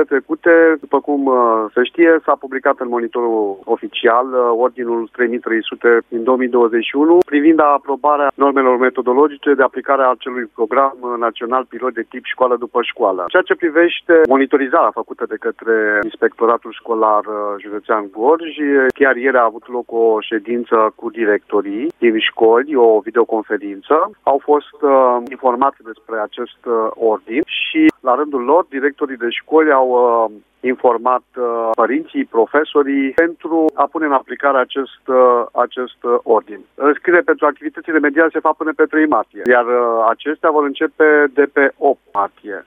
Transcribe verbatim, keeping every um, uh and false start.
zilele trecute, după cum se știe, s-a publicat în monitorul oficial Ordinul trei mii trei sute din două mii douăzeci și unu privind aprobarea normelor metodologice de aplicare a acelui program național pilot de tip școală după școală. Ceea ce privește monitorizarea făcută de către Inspectoratul Școlar Județean Gorj, chiar ieri a avut loc o ședință cu directorii din școli, o videoconferință. Au fost uh, informați despre acest uh, ordin și la rândul lor directorii de școli au uh, informat uh, părinții, profesorii pentru a pune în aplicare acest, uh, acest uh, ordin. Înscrierile pentru activitățile mediale se fac până pe trei martie, iar uh, acestea vor începe de pe opt martie.